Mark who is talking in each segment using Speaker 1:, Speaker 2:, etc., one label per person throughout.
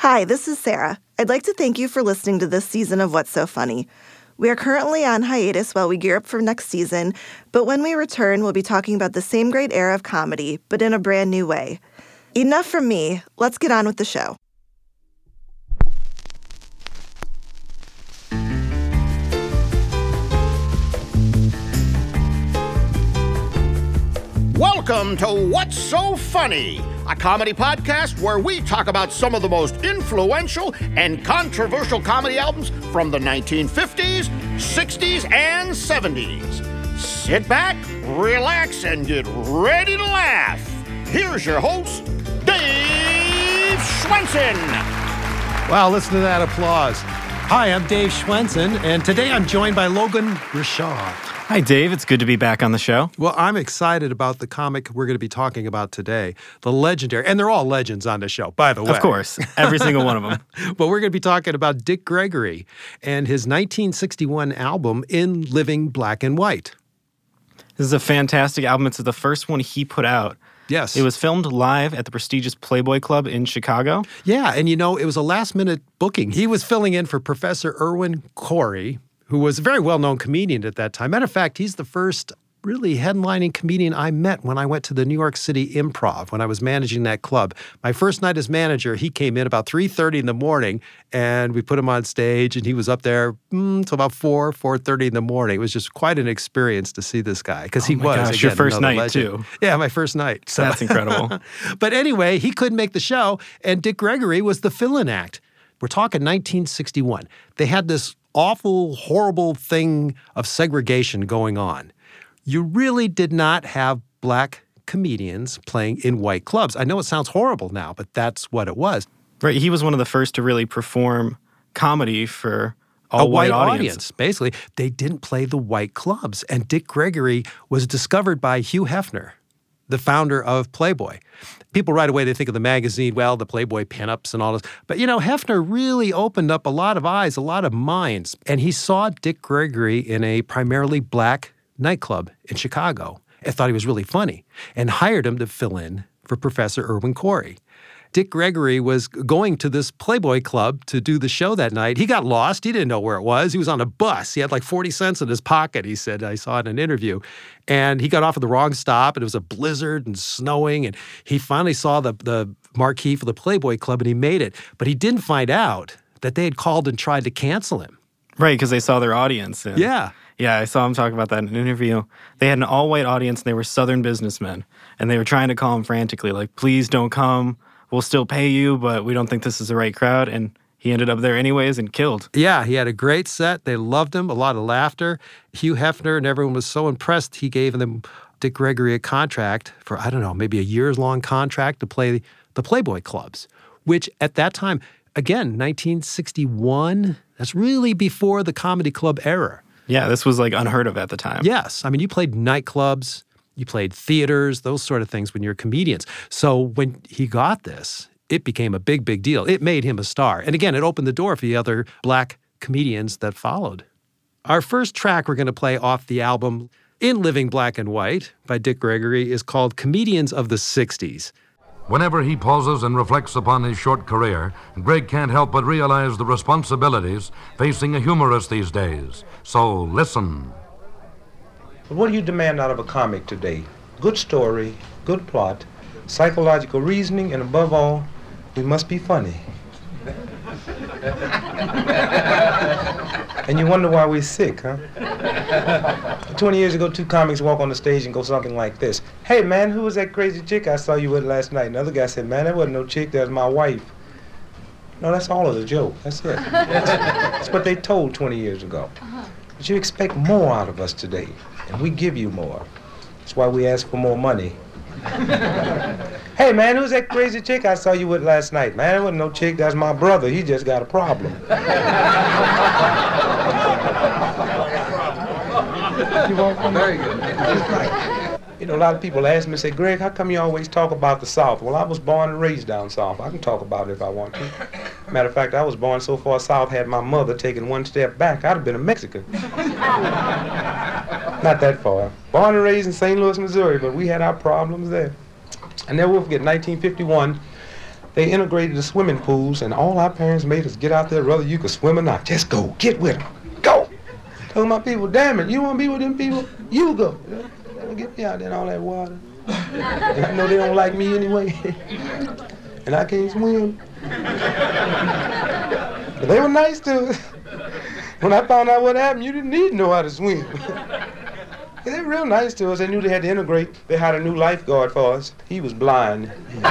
Speaker 1: Hi, this is Sarah. I'd like to thank you for listening to this season of What's So Funny. We are currently on hiatus while we gear up for next season, but when we return, we'll be talking about the same great era of comedy, but in a brand new way. Enough from me. Let's get on with the show.
Speaker 2: Welcome to What's So Funny, a comedy podcast where we talk about some of the most influential and controversial comedy albums from the 1950s, 60s, and 70s. Sit back, relax, and get ready to laugh. Here's your host, Dave Schwensen.
Speaker 3: Wow, listen to that applause. Hi, I'm Dave Schwensen, and today I'm joined by Logan Rashad.
Speaker 4: Hi, Dave. It's good to be back on the show.
Speaker 3: Well, I'm excited about the comic we're going to be talking about today, the legendary, and they're all legends on the show, by the way.
Speaker 4: Of course, every single one of them.
Speaker 3: But we're going to be talking about Dick Gregory and his 1961 album, In Living Black and White.
Speaker 4: This is a fantastic album. It's the first one he put out.
Speaker 3: Yes.
Speaker 4: It was filmed live at the prestigious Playboy Club in Chicago.
Speaker 3: Yeah, and it was a last-minute booking. He was filling in for Professor Irwin Corey, who was a very well-known comedian at that time. Matter of fact, he's the first really headlining comedian I met when I went to the New York City Improv, when I was managing that club. My first night as manager, he came in about 3:30 in the morning, and we put him on stage, and he was up there till about 4:30 in the morning. It was just quite an experience to see this guy, because he was,
Speaker 4: gosh, your first night,
Speaker 3: legend.
Speaker 4: too.
Speaker 3: Yeah, my first night. So.
Speaker 4: That's incredible.
Speaker 3: But anyway, he couldn't make the show, and Dick Gregory was the fill-in act. We're talking 1961. They had this awful, horrible thing of segregation going on. You really did not have black comedians playing in white clubs. I know it sounds horrible now, but that's what it was.
Speaker 4: Right. He was one of the first to really perform comedy for
Speaker 3: a white audience. Basically, they didn't play the white clubs. And Dick Gregory was discovered by Hugh Hefner, the founder of Playboy. People right away, they think of the magazine, well, the Playboy pinups and all this. But, Hefner really opened up a lot of eyes, a lot of minds. And he saw Dick Gregory in a primarily black nightclub in Chicago and thought he was really funny and hired him to fill in for Professor Irwin Corey. Dick Gregory was going to this Playboy Club to do the show that night. He got lost. He didn't know where it was. He was on a bus. He had like 40 cents in his pocket, he said. I saw it in an interview. And he got off at the wrong stop, and it was a blizzard and snowing. And he finally saw the marquee for the Playboy Club, and he made it. But he didn't find out that they had called and tried to cancel him.
Speaker 4: Right, because they saw their audience. And
Speaker 3: yeah.
Speaker 4: Yeah, I saw him talk about that in an interview. They had an all-white audience, and they were Southern businessmen. And they were trying to call him frantically, like, please don't come. We'll still pay you, but we don't think this is the right crowd. And he ended up there anyways and killed.
Speaker 3: Yeah, he had a great set. They loved him, a lot of laughter. Hugh Hefner and everyone was so impressed, he gave them Dick Gregory a contract for, I don't know, maybe a years-long contract to play the Playboy clubs, which at that time, again, 1961, that's really before the comedy club era.
Speaker 4: Yeah, this was like unheard of at the time.
Speaker 3: Yes. I mean, you played nightclubs, you played theaters, those sort of things when you're comedians. So when he got this, it became a big, big deal. It made him a star. And again, it opened the door for the other black comedians that followed. Our first track we're going to play off the album In Living Black and White by Dick Gregory is called Comedians of the 60s.
Speaker 5: Whenever he pauses and reflects upon his short career, Greg can't help but realize the responsibilities facing a humorist these days. So listen.
Speaker 6: What do you demand out of a comic today? Good story, good plot, psychological reasoning, and above all, we must be funny. And you wonder why we're sick, huh? 20 years ago, two comics walk on the stage and go something like this. Hey, man, who was that crazy chick I saw you with last night? Another guy said, man, that wasn't no chick, that was my wife. No, that's all of the joke. That's it. That's what they told 20 years ago. But you expect more out of us today, and we give you more. That's why we ask for more money. Hey, man, who's that crazy chick I saw you with last night? Man, that wasn't no chick, that's my brother. He just got a problem. You want one? Very good. A lot of people ask me, say, Greg, how come you always talk about the South? Well, I was born and raised down South. I can talk about it if I want to. Matter of fact, I was born so far south, had my mother taken one step back, I'd have been a Mexican. Not that far. Born and raised in St. Louis, Missouri, but we had our problems there. I never will forget, 1951, They integrated the swimming pools, and all our parents made us get out there whether you could swim or not. Just go. Get with them. Go. Told my people, damn it, you want to be with them people? You go. Don't get me out there in all that water. And I know they don't like me anyway. And I can't swim. But they were nice to us. When I found out what happened, you didn't need to know how to swim. They were real nice to us. They knew they had to integrate. They had a new lifeguard for us. He was blind.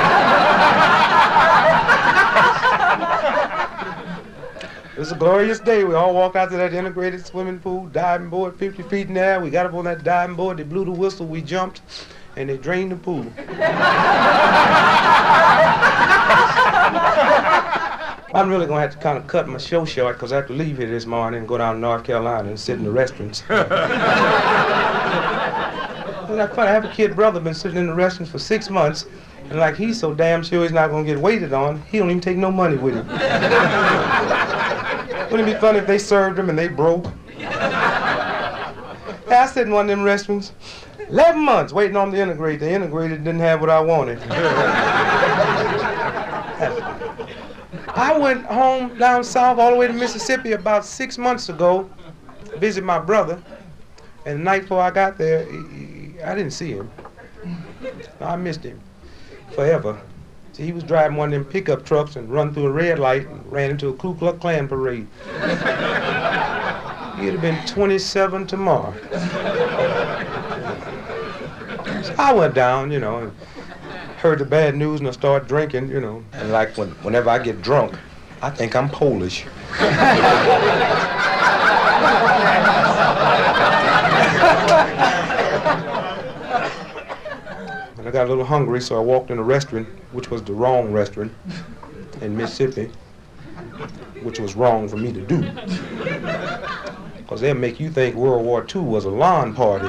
Speaker 6: It was a glorious day. We all walked out to that integrated swimming pool, diving board 50 feet in the air. We got up on that diving board. They blew the whistle. We jumped, and they drained the pool. I'm really going to have to kind of cut my show short because I have to leave here this morning and go down to North Carolina and sit in the restaurants. Isn't that funny? I have a kid brother been sitting in the restaurants for 6 months, and like he's so damn sure he's not going to get waited on, he don't even take no money with him. Wouldn't it be funny if they served him and they broke? Yeah, I sat in one of them restaurants, 11 months waiting on the integrate. The integrated didn't have what I wanted. I went home down south all the way to Mississippi about 6 months ago to visit my brother. And the night before I got there, I didn't see him. I missed him forever. See, he was driving one of them pickup trucks and run through a red light and ran into a Ku Klux Klan parade. He'd have been 27 tomorrow. So I went down, and heard the bad news and I started drinking, And like whenever I get drunk, I think I'm Polish. And I got a little hungry, so I walked in a restaurant, which was the wrong restaurant in Mississippi, which was wrong for me to do. Because they'll make you think World War II was a lawn party.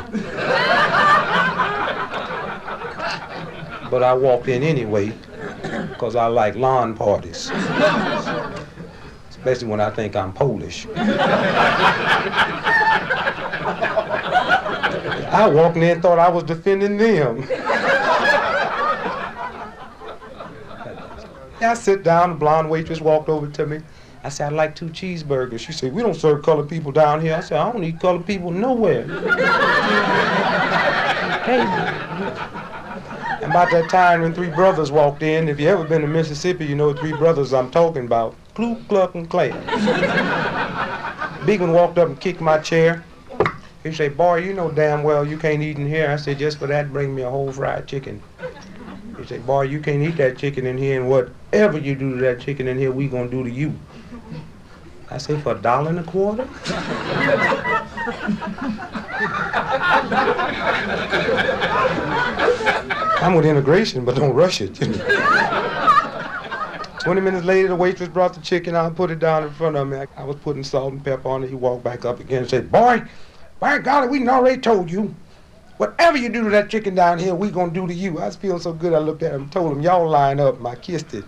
Speaker 6: But I walked in anyway, because I like lawn parties. Especially when I think I'm Polish. I walked in there and thought I was defending them. I sit down, the blonde waitress walked over to me. I said, I'd like 2 cheeseburgers. She said, we don't serve colored people down here. I said, I don't need colored people nowhere. Hey. And about that time when 3 brothers walked in, if you ever been to Mississippi, you know 3 brothers I'm talking about. Ku Klux Klan. Big one walked up and kicked my chair. He said, boy, you know damn well you can't eat in here. I said, just for that, bring me a whole fried chicken. He said, boy, you can't eat that chicken in here, and whatever you do to that chicken in here, we gonna do to you. I said, for $1.25? I'm with integration, but don't rush it. 20 minutes later, the waitress brought the chicken out and put it down in front of me. I was putting salt and pepper on it. He walked back up again and said, boy, by golly, we already told you. Whatever you do to that chicken down here, we gonna do to you. I was feeling so good, I looked at him and told him, y'all line up, and I kissed it.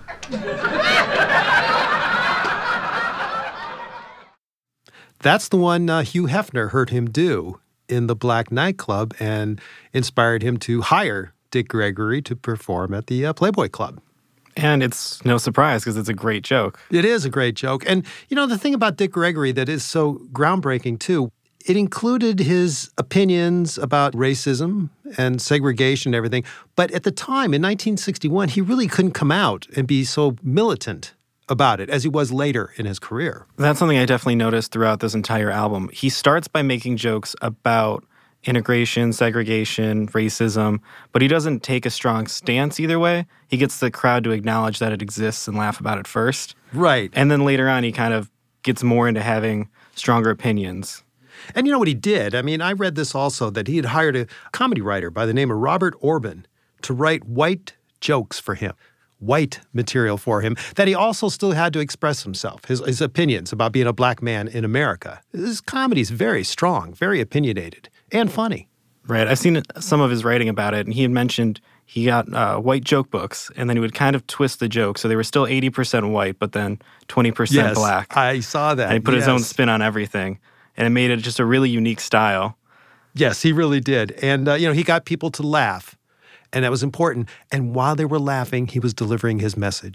Speaker 3: That's the one Hugh Hefner heard him do in the Black nightclub and inspired him to hire Dick Gregory to perform at the Playboy Club.
Speaker 4: And it's no surprise because it's a great joke.
Speaker 3: It is a great joke. And, the thing about Dick Gregory that is so groundbreaking, too, it included his opinions about racism and segregation and everything. But at the time, in 1961, he really couldn't come out and be so militant about it as he was later in his career.
Speaker 4: That's something I definitely noticed throughout this entire album. He starts by making jokes about integration, segregation, racism, but he doesn't take a strong stance either way. He gets the crowd to acknowledge that it exists and laugh about it first.
Speaker 3: Right.
Speaker 4: And then later on, he kind of gets more into having stronger opinions.
Speaker 3: And you know what he did? I mean, I read this also, that he had hired a comedy writer by the name of Robert Orban to write white jokes for him, white material for him, that he also still had to express himself, his opinions about being a black man in America. His comedy is very strong, very opinionated, and funny.
Speaker 4: Right. I've seen some of his writing about it, and he had mentioned he got white joke books, and then he would kind of twist the joke. So they were still 80% white, but then 20% black.
Speaker 3: Yes, I saw that.
Speaker 4: And he put his own spin on everything, and it made it just a really unique style.
Speaker 3: Yes, he really did. And, he got people to laugh, and that was important. And while they were laughing, he was delivering his message.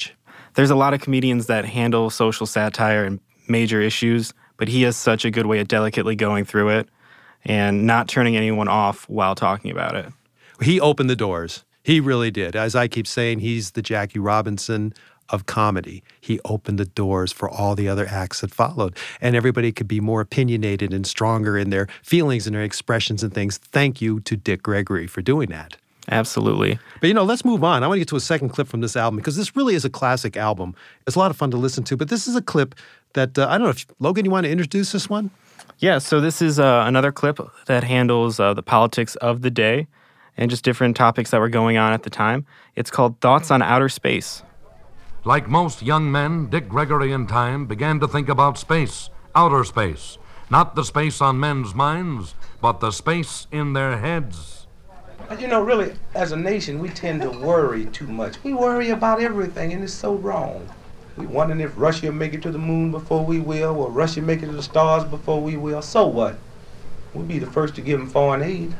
Speaker 4: There's a lot of comedians that handle social satire and major issues, but he has such a good way of delicately going through it and not turning anyone off while talking about it.
Speaker 3: He opened the doors. He really did. As I keep saying, he's the Jackie Robinson of comedy. He opened the doors for all the other acts that followed, and everybody could be more opinionated and stronger in their feelings and their expressions and things. Thank you to Dick Gregory for doing that.
Speaker 4: Absolutely.
Speaker 3: But, let's move on. I want to get to a second clip from this album because this really is a classic album. It's a lot of fun to listen to, but this is a clip that, I don't know if, Logan, you want to introduce this one?
Speaker 4: Yeah, so this is another clip that handles the politics of the day and just different topics that were going on at the time. It's called Thoughts on Outer Space.
Speaker 5: Like most young men, Dick Gregory in time began to think about space, outer space. Not the space on men's minds, but the space in their heads.
Speaker 6: Really, as a nation, we tend to worry too much. We worry about everything, and it's so wrong. We wondering if Russia will make it to the moon before we will, or Russia make it to the stars before we will. So what? We'll be the first to give them foreign aid.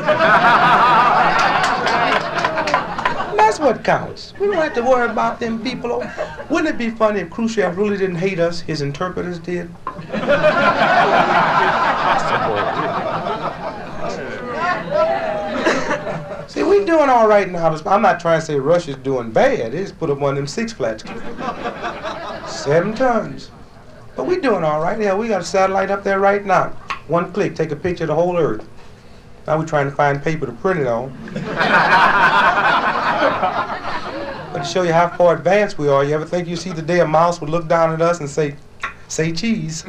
Speaker 6: That's what counts. We don't have to worry about them people. Wouldn't it be funny if Khrushchev really didn't hate us, his interpreters did? See, we doing all right now. I'm not trying to say Russia's doing bad. They just put up one of them Six Flags. 7 tons. But we doing all right. Yeah, we got a satellite up there right now. One click, take a picture of the whole Earth. Now we're trying to find paper to print it on. But to show you how far advanced we are, you ever think you see the day a mouse would look down at us and say cheese?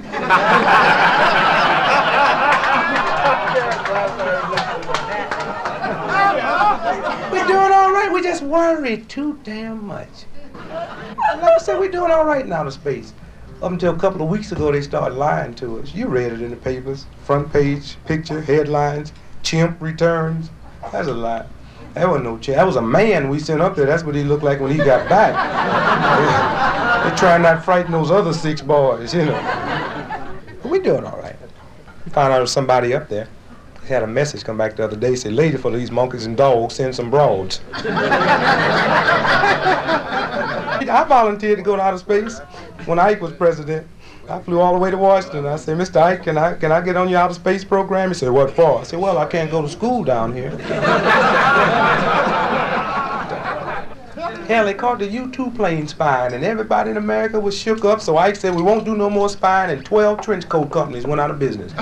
Speaker 6: We're doing all right. We just worry too damn much. Like I said, we're doing all right in outer space. Up until a couple of weeks ago, they started lying to us. You read it in the papers. Front page, picture, headlines, chimp returns. That's a lie. That wasn't no chimp. That was a man we sent up there. That's what he looked like when he got back. They're trying not to frighten those other 6 boys, But we're doing all right. We found out there was somebody up there. He had a message come back the other day, say, "Lady, for these monkeys and dogs, send some broads." I volunteered to go to outer space when Ike was president. I flew all the way to Washington. I said, "Mr. Ike, can I get on your outer space program?" He said, "What for?" I said, "Well, I can't go to school down here." Hell, they caught the U-2 plane spying, and everybody in America was shook up, so Ike said, "We won't do no more spying," and 12 trench coat companies went out of business.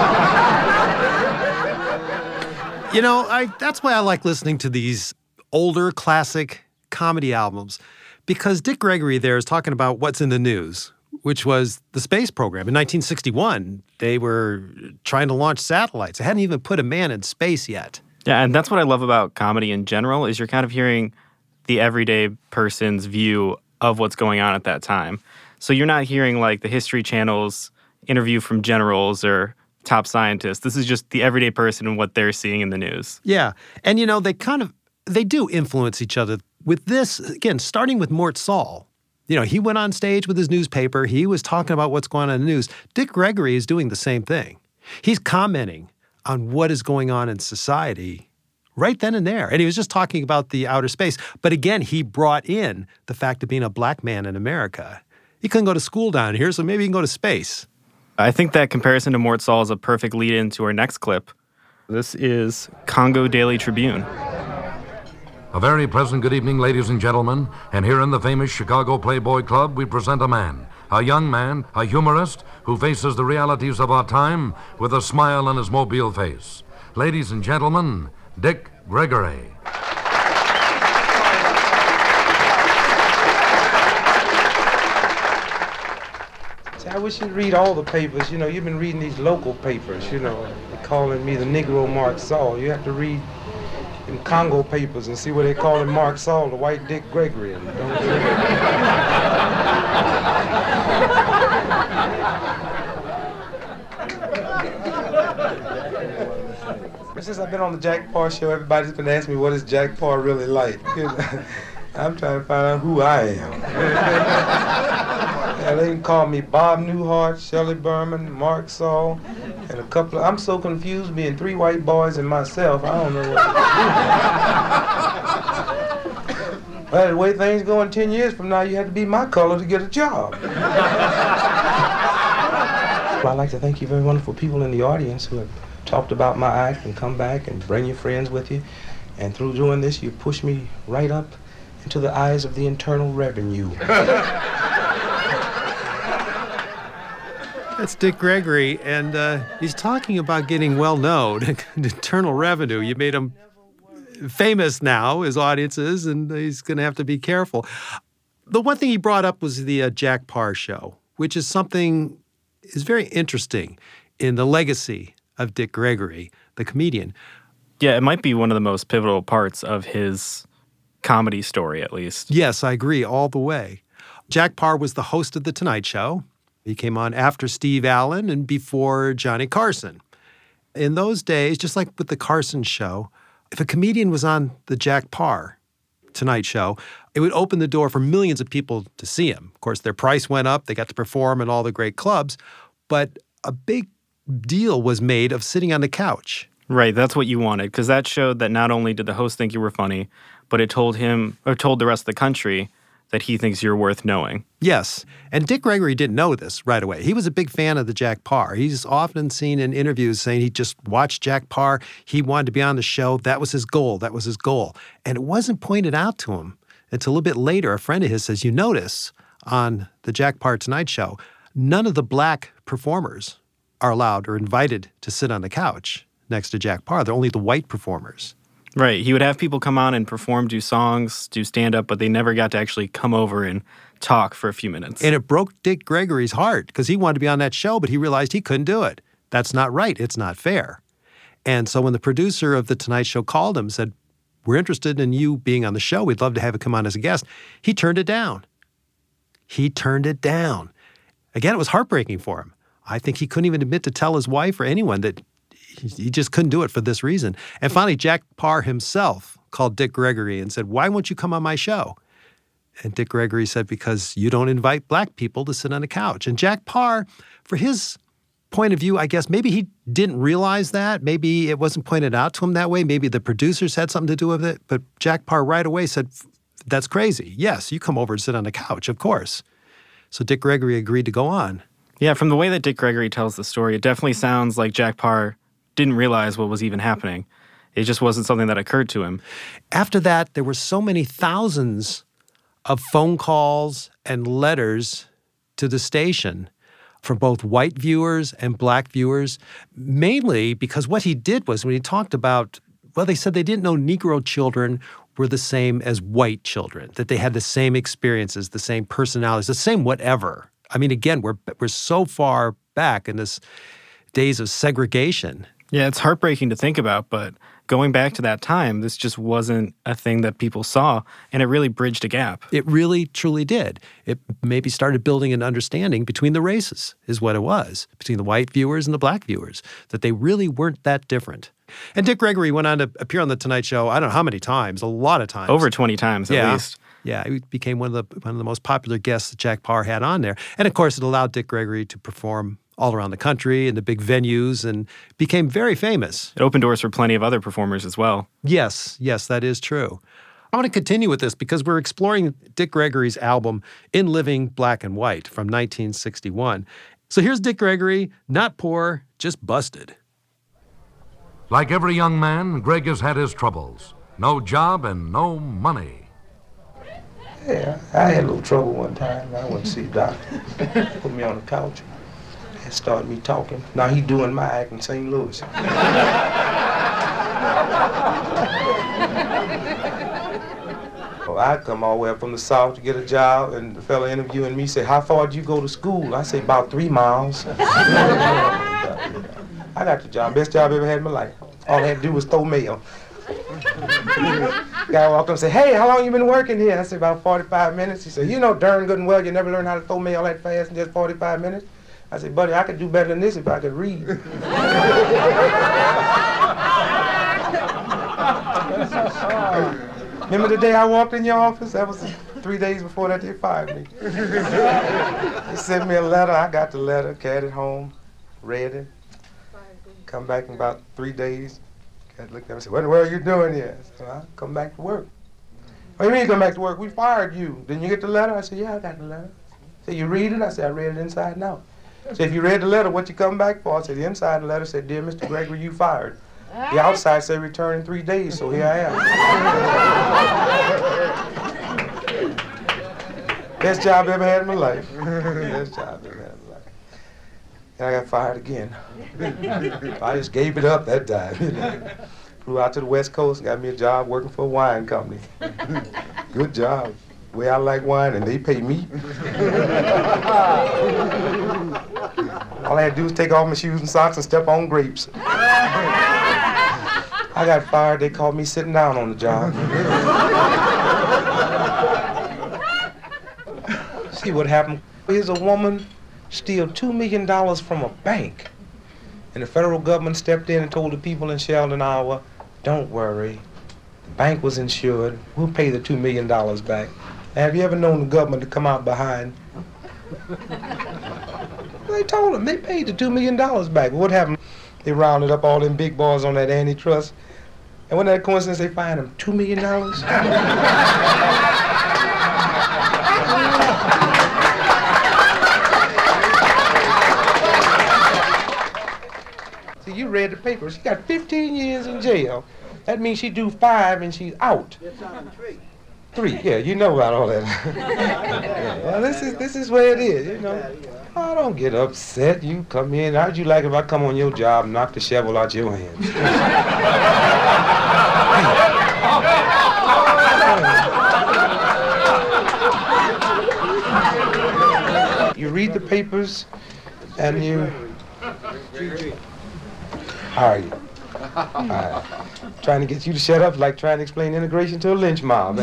Speaker 3: That's why I like listening to these older classic comedy albums, because Dick Gregory there is talking about what's in the news, which was the space program. In 1961, they were trying to launch satellites. They hadn't even put a man in space yet.
Speaker 4: Yeah, and that's what I love about comedy in general, is you're kind of hearing the everyday person's view of what's going on at that time. So you're not hearing like the History Channel's interview from generals or top scientists. This is just the everyday person and what they're seeing in the news.
Speaker 3: Yeah. And, they do influence each other. With this, again, starting with Mort Sahl, he went on stage with his newspaper. He was talking about what's going on in the news. Dick Gregory is doing the same thing. He's commenting on what is going on in society right then and there. And he was just talking about the outer space. But again, he brought in the fact of being a black man in America. He couldn't go to school down here, so maybe he can go to space.
Speaker 4: I think that comparison to Mort Sahl is a perfect lead-in to our next clip. This is Congo Daily Tribune.
Speaker 5: A very pleasant good evening, ladies and gentlemen. And here in the famous Chicago Playboy Club, we present a man, a young man, a humorist, who faces the realities of our time with a smile on his mobile face. Ladies and gentlemen, Dick Gregory.
Speaker 6: I wish you'd read all the papers. You've been reading these local papers, They're calling me the Negro Mark Saul. You have to read them Congo papers and see what they call him Mark Saul, the white Dick Gregory. Since I've been on the Jack Paar show, everybody's been asking me what is Jack Paar really like. I'm trying to find out who I am. Yeah, they can call me Bob Newhart, Shelley Berman, Mark Saul, and a couple of... I'm so confused being 3 white boys and myself, I don't know what to do. Well, the way things go in 10 years from now, you have to be my color to get a job. Well, I'd like to thank you very wonderful people in the audience who have talked about my act and come back and bring your friends with you. And through doing this, you push me right up into the eyes of the Internal Revenue.
Speaker 3: That's Dick Gregory, and he's talking about getting well-known. Internal Revenue, you made him famous now, his audiences, and he's going to have to be careful. The one thing he brought up was the Jack Paar show, which is something is very interesting in the legacy of Dick Gregory, the comedian.
Speaker 4: Yeah, it might be one of the most pivotal parts of his comedy story, at least.
Speaker 3: Yes, I agree all the way. Jack Paar was the host of The Tonight Show. He came on after Steve Allen and before Johnny Carson. In those days, just like with the Carson show, if a comedian was on the Jack Paar Tonight Show, it would open the door for millions of people to see him. Of course, their price went up. They got to perform in all the great clubs. But a big deal was made of sitting on the couch.
Speaker 4: Right, that's what you wanted, because that showed that not only did the host think you were funny, but it told him, or told the rest of the country, that he thinks you're worth knowing.
Speaker 3: Yes, and Dick Gregory didn't know this right away. He was a big fan of the Jack Paar. He's often seen in interviews saying he just watched Jack Paar. He wanted to be on the show. That was his goal. That was his goal. And it wasn't pointed out to him until a little bit later. A friend of his says, you notice on the Jack Paar Tonight Show, none of the black performers are allowed or invited to sit on the couch next to Jack Paar. They're only the white performers.
Speaker 4: Right. He would have people come on and perform, do songs, do stand-up, but they never got to actually come over and talk for a few minutes.
Speaker 3: And it broke Dick Gregory's heart because he wanted to be on that show, but he realized he couldn't do it. That's not right. It's not fair. And so when the producer of The Tonight Show called him and said, we're interested in you being on the show. We'd love to have you come on as a guest. He turned it down. He turned it down. Again, it was heartbreaking for him. I think he couldn't even admit to tell his wife or anyone that he just couldn't do it for this reason. And finally, Jack Paar himself called Dick Gregory and said, why won't you come on my show? And Dick Gregory said, because you don't invite black people to sit on the couch. And Jack Paar, for his point of view, I guess maybe he didn't realize that. Maybe it wasn't pointed out to him that way. Maybe the producers had something to do with it. But Jack Paar right away said, that's crazy. Yes, you come over and sit on the couch, of course. So Dick Gregory agreed to go on.
Speaker 4: Yeah, from the way that Dick Gregory tells the story, it definitely sounds like Jack Paar didn't realize what was even happening. It just wasn't something that occurred to him.
Speaker 3: After that, there were so many thousands of phone calls and letters to the station from both white viewers and black viewers, mainly because what he did was when he talked about, well, they said they didn't know Negro children were the same as white children, that they had the same experiences, the same personalities, the same whatever. I mean, again, we're so far back in this days of segregation.
Speaker 4: Yeah, it's heartbreaking to think about, but going back to that time, this just wasn't a thing that people saw, and it really bridged a gap.
Speaker 3: It really, truly did. It maybe started building an understanding between the races, is what it was, between the white viewers and the black viewers, that they really weren't that different. And Dick Gregory went on to appear on The Tonight Show, I don't know how many times, a lot of times.
Speaker 4: Over 20 times at least.
Speaker 3: Yeah, he became one of the most popular guests that Jack Paar had on there. And of course, it allowed Dick Gregory to perform all around the country in the big venues and became very famous.
Speaker 4: It opened doors for plenty of other performers as well.
Speaker 3: Yes, that is true. I want to continue with this because we're exploring Dick Gregory's album In Living Black and White from 1961. So here's Dick Gregory, not poor, just busted.
Speaker 5: Like every young man, Greg has had his troubles. No job and no money.
Speaker 6: Yeah, I had a little trouble one time. I went to see the doctor. Put me on the couch and started me talking. Now he doing my act in St. Louis. I come all the way up from the South to get a job, and the fella interviewing me said, how far did you go to school? I say, about 3 miles. I got the job, best job I ever had in my life. All I had to do was throw mail. Guy walked up and said, hey, how long you been working here? I said, about 45 minutes. He said, you know darn good and well you never learned how to throw mail that fast in just 45 minutes. I said, buddy, I could do better than this if I could read. Remember the day I walked in your office? That was 3 days before that they fired me. They sent me a letter. I got the letter, carried it home, read it. Come back in about 3 days. Cat looked at me and said, what the world are you doing here? I said, I'll come back to work. What do you mean come back to work? We fired you. Didn't you get the letter? I said, yeah, I got the letter. Said, you read it? I said, I read it inside and out. Said, if you read the letter, what you come back for? I said, the inside of the letter said, dear Mr. Gregory, you fired. The outside said return in 3 days, so here I am. Best job I ever had in my life. Best job I ever had in my life. And I got fired again. I just gave it up that time. Flew out to the West Coast and got me a job working for a wine company. Good job. The way I like wine and they pay me. All I had to do was take off my shoes and socks and step on grapes. I got fired. They called me sitting down on the job. See what happened? Here's a woman steal $2 million from a bank. And the federal government stepped in and told the people in Sheldon, Iowa, don't worry. The bank was insured. We'll pay the $2 million back. Now, have you ever known the government to come out behind? They told them. They paid the $2 million back. But what happened? They rounded up all them big boys on that antitrust. And wasn't that a coincidence they fined them $2 million? See, you read the paper. She got 15 years in jail. That means she do 5 and she's out. 3, yeah, you know about all that. Yeah, well, this is where it is, you know. Oh, don't get upset. You come in. How'd you like if I come on your job and knock the shovel out your hands? You read the papers and you... All right. Trying to get you to shut up is like trying to explain integration to a lynch mob.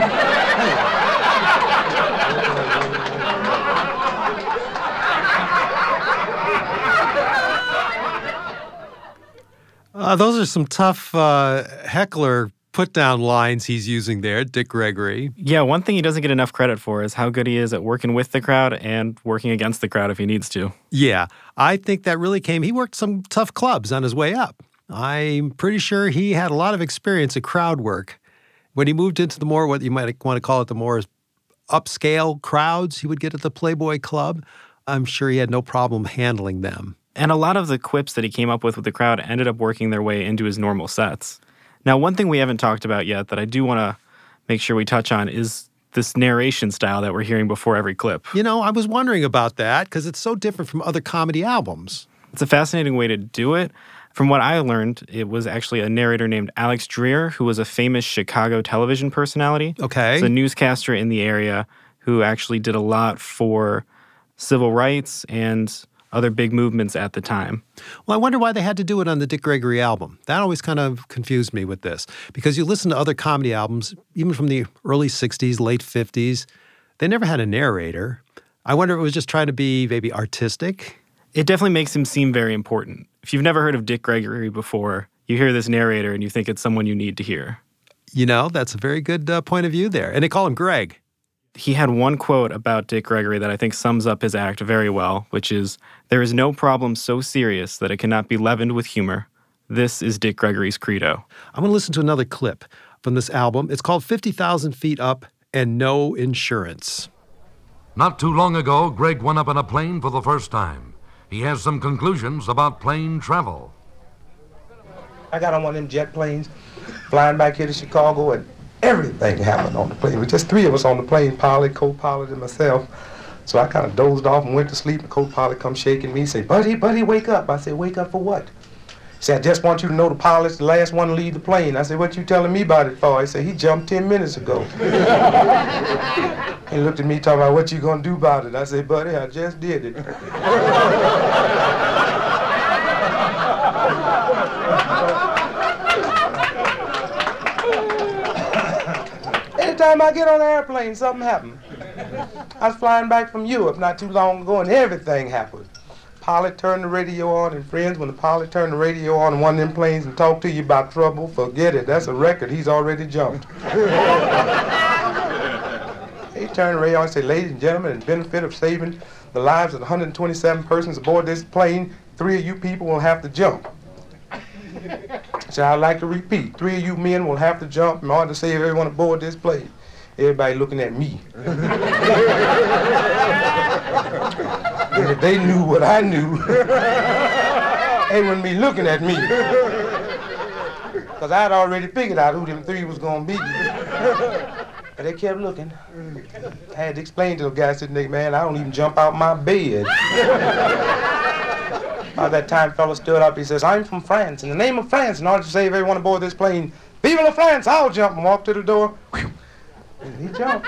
Speaker 3: Those are some tough heckler put-down lines he's using there, Dick Gregory.
Speaker 4: Yeah, one thing he doesn't get enough credit for is how good he is at working with the crowd and working against the crowd if he needs to.
Speaker 3: Yeah, I think that really he worked some tough clubs on his way up. I'm pretty sure he had a lot of experience at crowd work. When he moved into the more, what you might want to call it, the more upscale crowds he would get at the Playboy Club, I'm sure he had no problem handling them.
Speaker 4: And a lot of the quips that he came up with the crowd ended up working their way into his normal sets. Now, one thing we haven't talked about yet that I do want to make sure we touch on is this narration style that we're hearing before every clip.
Speaker 3: You know, I was wondering about that because it's so different from other comedy albums.
Speaker 4: It's a fascinating way to do it. From what I learned, it was actually a narrator named Alex Dreer, who was a famous Chicago television personality.
Speaker 3: Okay.
Speaker 4: He's a newscaster in the area who actually did a lot for civil rights and other big movements at the time.
Speaker 3: Well, I wonder why they had to do it on the Dick Gregory album. That always kind of confused me with this. Because you listen to other comedy albums, even from the early 60s, late 50s, they never had a narrator. I wonder if it was just trying to be maybe artistic.
Speaker 4: It definitely makes him seem very important. If you've never heard of Dick Gregory before, you hear this narrator and you think it's someone you need to hear.
Speaker 3: You know, that's a very good point of view there. And they call him Greg.
Speaker 4: He had one quote about Dick Gregory that I think sums up his act very well, which is, "There is no problem so serious that it cannot be leavened with humor. This is Dick Gregory's credo."
Speaker 3: I'm going to listen to another clip from this album. It's called 50,000 Feet Up and No Insurance.
Speaker 5: Not too long ago, Greg went up in a plane for the first time. He has some conclusions about plane travel.
Speaker 6: I got on one of them jet planes, flying back here to Chicago, and everything happened on the plane. It was just 3 of us on the plane, pilot, co-pilot, and myself. So I kind of dozed off and went to sleep. The co-pilot come shaking me, say, buddy, wake up. I said, wake up for what? He said, I just want you to know the pilot's the last one to leave the plane. I said, what you telling me about it for? He said, he jumped 10 minutes ago. He looked at me talking about, what you gonna do about it? I said, buddy, I just did it. Anytime I get on an airplane, something happened. I was flying back from Europe not too long ago, and everything happened. Pilot turned the radio on, and friends, when the pilot turned the radio on in one of them planes and talked to you about trouble, forget it. That's a record. He's already jumped. He turned the radio on and said, ladies and gentlemen, in benefit of saving the lives of 127 persons aboard this plane, 3 of you people will have to jump. So I'd like to repeat, 3 of you men will have to jump in order to save everyone aboard this plane. everybody looking at me. And if they knew what I knew, they wouldn't be looking at me. Because I'd already figured out who them three was going to be. But they kept looking. I had to explain to the guy sitting there, man, I don't even jump out my bed. By that time, fella stood up. He says, I'm from France. In the name of France, in order to save everyone aboard this plane, Vive la France, I'll jump, and walk to the door. And he jumped.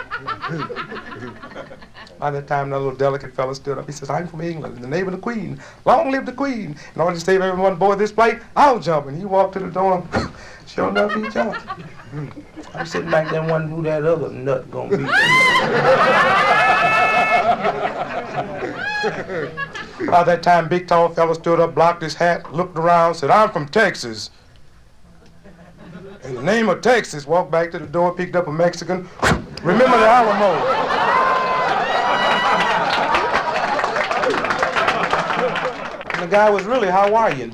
Speaker 6: By that time, that little delicate fella stood up. He says, I'm from England, in the name of the Queen. Long live the Queen. In order to save everyone aboard this plane, I'll jump. And he walked to the door. Sure enough, he jumped. I'm sitting back there wondering who that other nut gonna be. By that time, big tall fella stood up, blocked his hat, looked around, said, I'm from Texas. In the name of Texas, walked back to the door, picked up a Mexican. Remember the Alamo. And the guy was really Hawaiian.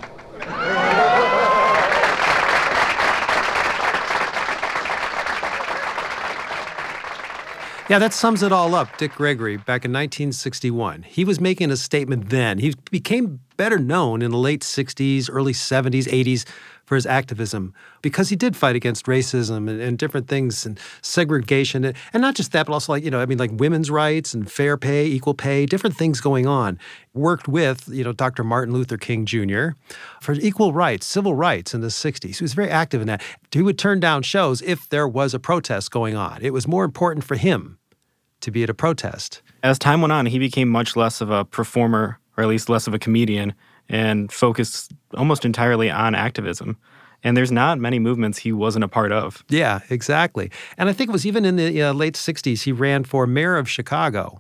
Speaker 3: Yeah, that sums it all up, Dick Gregory, back in 1961. He was making a statement then. He became better known in the late 60s, early 70s, 80s for his activism because he did fight against racism and different things and segregation. And not just that, but also like women's rights and fair pay, equal pay, different things going on. Worked with, Dr. Martin Luther King Jr. for equal rights, civil rights in the 60s. He was very active in that. He would turn down shows if there was a protest going on. It was more important for him to be at a protest.
Speaker 4: As time went on, he became much less of a performer, or at least less of a comedian, and focused almost entirely on activism. And there's not many movements he wasn't a part of.
Speaker 3: Yeah, exactly. And I think it was even in the late 60s, he ran for mayor of Chicago.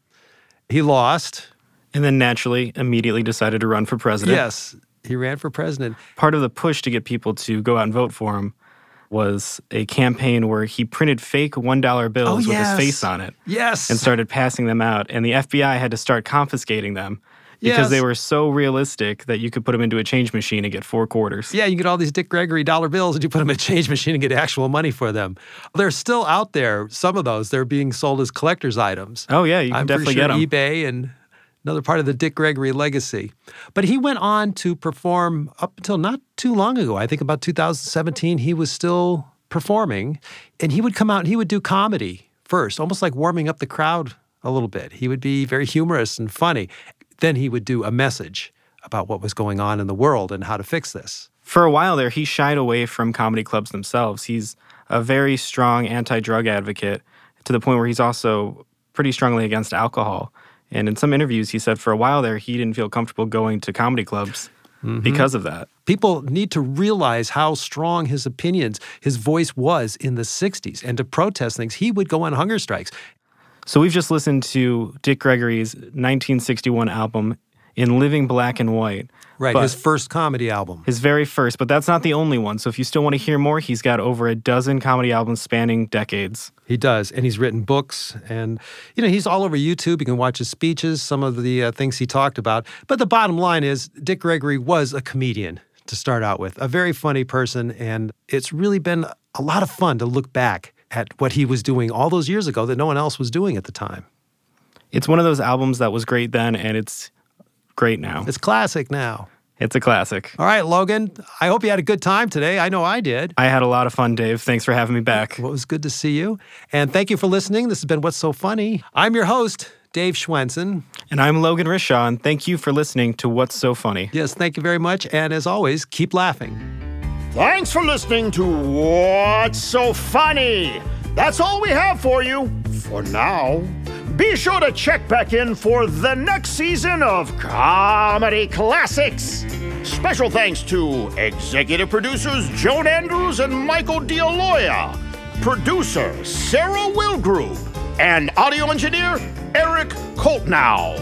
Speaker 3: He lost.
Speaker 4: And then naturally, immediately decided to run for president.
Speaker 3: Yes, he ran for president.
Speaker 4: Part of the push to get people to go out and vote for him was a campaign where he printed fake $1 bills with his face on it.
Speaker 3: Yes.
Speaker 4: And started passing them out. And the FBI had to start confiscating them because they were so realistic that you could put them into a change machine and get 4 quarters.
Speaker 3: Yeah, you get all these Dick Gregory dollar bills and you put them in a change machine and get actual money for them. They're still out there, some of those. They're being sold as collector's items.
Speaker 4: Oh, yeah, you can definitely get them.
Speaker 3: eBay and another part of the Dick Gregory legacy. But he went on to perform up until not too long ago. I think about 2017, he was still performing. And he would come out and he would do comedy first, almost like warming up the crowd a little bit. He would be very humorous and funny. Then he would do a message about what was going on in the world and how to fix this.
Speaker 4: For a while there, he shied away from comedy clubs themselves. He's a very strong anti-drug advocate to the point where he's also pretty strongly against alcohol. And in some interviews, he said for a while there, he didn't feel comfortable going to comedy clubs because of that.
Speaker 3: People need to realize how strong his opinions, his voice was in the 60s. And to protest things, he would go on hunger strikes.
Speaker 4: So we've just listened to Dick Gregory's 1961 album, In Living Black and White.
Speaker 3: Right, his first comedy album.
Speaker 4: His very first, but that's not the only one. So if you still want to hear more, he's got over a dozen comedy albums spanning decades.
Speaker 3: He does, and he's written books, and he's all over YouTube. You can watch his speeches, some of the things he talked about. But the bottom line is, Dick Gregory was a comedian to start out with, a very funny person, and it's really been a lot of fun to look back at what he was doing all those years ago that no one else was doing at the time.
Speaker 4: It's one of those albums that was great then, and it's great now.
Speaker 3: It's classic now.
Speaker 4: It's a classic.
Speaker 3: All right, Logan, I hope you had a good time today. I know I did.
Speaker 4: I had a lot of fun, Dave. Thanks for having me back.
Speaker 3: Well, it was good to see you. And thank you for listening. This has been What's So Funny. I'm your host, Dave Schwensen.
Speaker 4: And I'm Logan Rishaw, and thank you for listening to What's So Funny.
Speaker 3: Yes, thank you very much. And as always, keep laughing.
Speaker 2: Thanks for listening to What's So Funny. That's all we have for you for now. Be sure to check back in for the next season of Comedy Classics. Special thanks to executive producers Joan Andrews and Michael D'Aloia, producer Sarah Wilgrew, and audio engineer Eric Koltnow.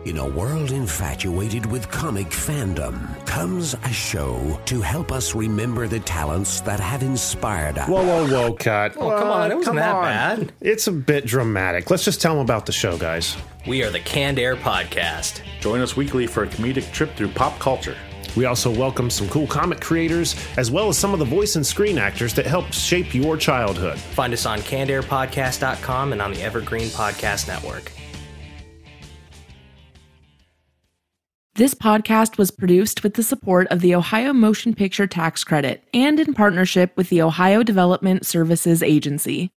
Speaker 7: In a world infatuated with comic fandom comes a show to help us remember the talents that have inspired us.
Speaker 8: Whoa, cut.
Speaker 9: Oh, come on. It wasn't that bad.
Speaker 8: It's a bit dramatic. Let's just tell them about the show, guys.
Speaker 9: We are the Canned Air Podcast.
Speaker 10: Join us weekly for a comedic trip through pop culture.
Speaker 8: We also welcome some cool comic creators, as well as some of the voice and screen actors that helped shape your childhood.
Speaker 9: Find us on CannedAirPodcast.com and on the Evergreen Podcast Network.
Speaker 11: This podcast was produced with the support of the Ohio Motion Picture Tax Credit and in partnership with the Ohio Development Services Agency.